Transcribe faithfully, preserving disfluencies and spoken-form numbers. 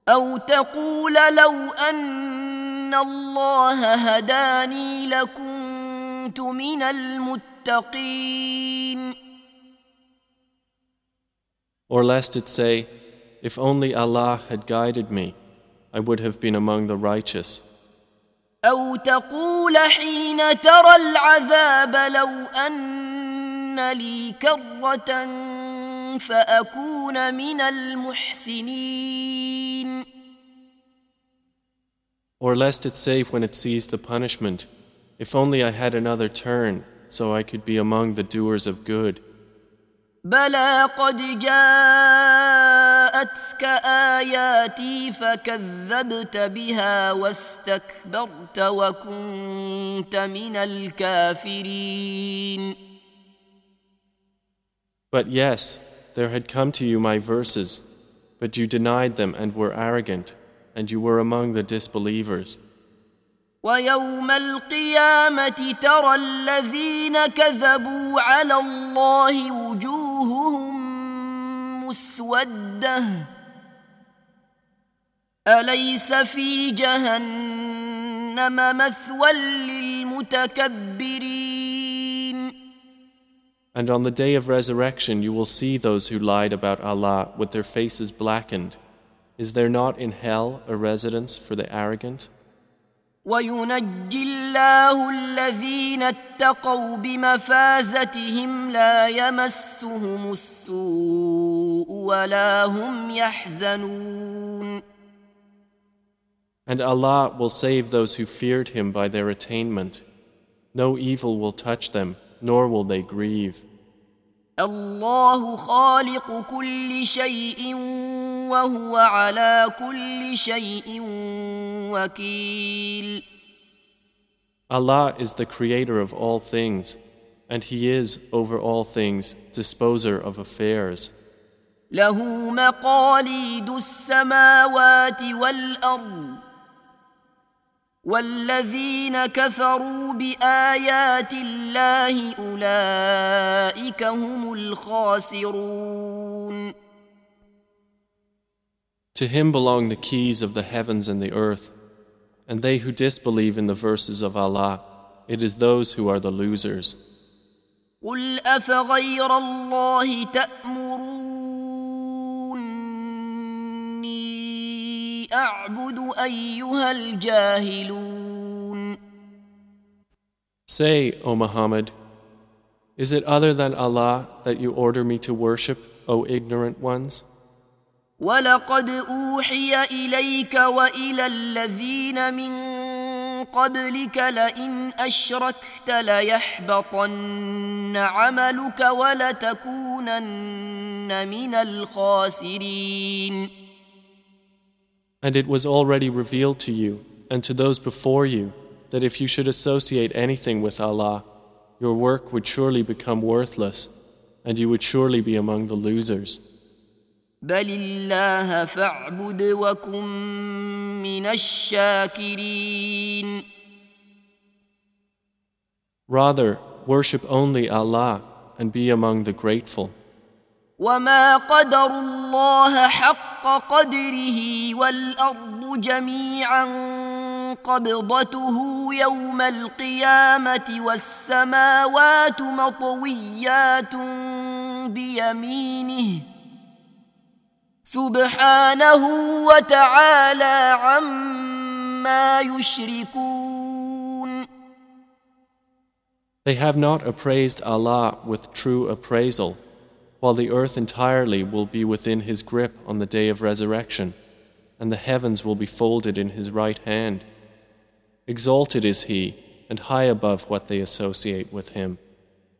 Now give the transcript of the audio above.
أو تقول لو أن الله هداني لكنت من المتقين. Or lest it say, if only Allah had guided me, I would have been among the righteous. أو تقول حين ترى العذاب لو أن لي كرة فأكون من المحسنين. Or lest it say when it sees the punishment, if only I had another turn so I could be among the doers of good. بلى قد جاءتك آياتي فكذبت بها واستكبرت وكنت من الكافرين. But yes, there had come to you my verses, but you denied them and were arrogant, and you were among the disbelievers. ويوم القيامة ترى الذين كذبوا على الله وجوههم مسودة أليس في جهنم مثوى للمتكبرين. And on the day of resurrection you will see those who lied about Allah with their faces blackened. Is there not in hell a residence for the arrogant? وينجي الله الذين اتقوا بمفازتهم لا يمسهم السوء ولا هم يحزنون. And Allah will save those who feared Him by their attainment. No evil will touch them, nor will they grieve. الله خالق كل شيء وهو على كل شيء وكيل. Allah is the creator of all things, and He is, over all things, disposer of affairs. له مقاليد السماوات والأرض والذين كفروا بآيات الله أولئك هم الخاسرون. To Him belong the keys of the heavens and the earth, and they who disbelieve in the verses of Allah, it is those who are the losers. قل أفغير الله تأمروني أعبد أيها الجاهلون. Say, O Muhammad, is it other than Allah that you order me to worship, O ignorant ones? ولقد أوحي إليك وإلى الذين من قبلك لئن أشركت ليحبطن عملك ولتكونن من الخاسرين. And it was already revealed to you and to those before you that if you should associate anything with Allah, your work would surely become worthless, and you would surely be among the losers. بل الله فاعبد وكن من الشاكرين. Rather, worship only Allah and be among the grateful. وما قدر الله حق قدره والأرض جميعا قبضته يوم القيامة والسماوات مطويات بيمينه سبحانه وتعالى عما يشركون. They have not appraised Allah with true appraisal, while the earth entirely will be within His grip on the day of resurrection, and the heavens will be folded in His right hand. Exalted is He, and high above what they associate with Him.